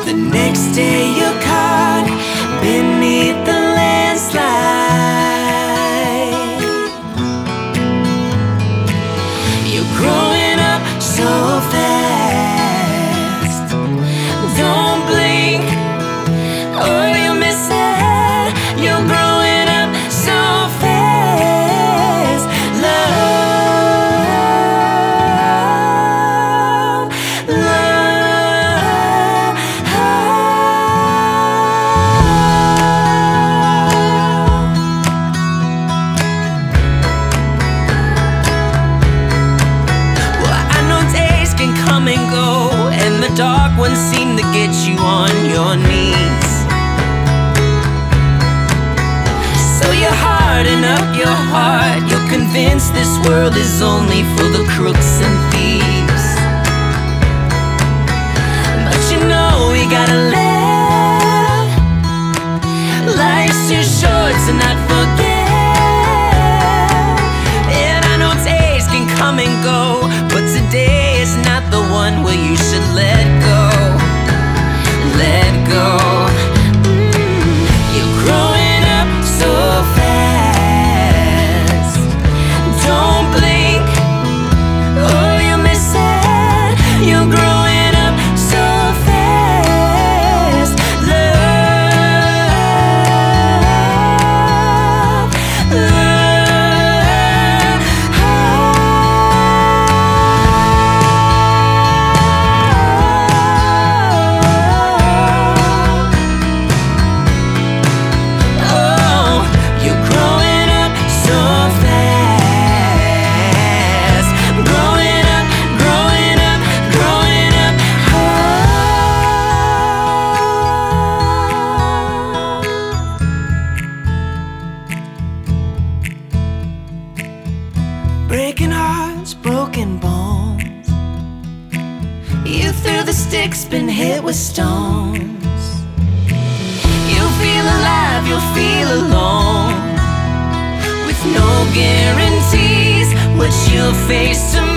The next day you're caught beneath the landslide. You're growing up so fast. Don't blink or you'll miss it. You're growing up so fast. Love, love. Well, I know days can come and go, and the dark ones seem to get you on your knees. So you harden up your heart. You're convinced this world is only for the crooks and thieves. But you know we gotta live. Life's too short to not forget. And I know days can come and go, but today is not the one where you should let go. Let go. You're growing up so fast. Don't blink or you'll miss it. You're growing up so fast. Love, oh, you're growing up so fast. Growing up, growing up, growing up. Breaking hearts, broken bones. You threw the sticks, been hit with stones. You'll feel alive, you'll feel alone, with no guarantees what you'll face tomorrow.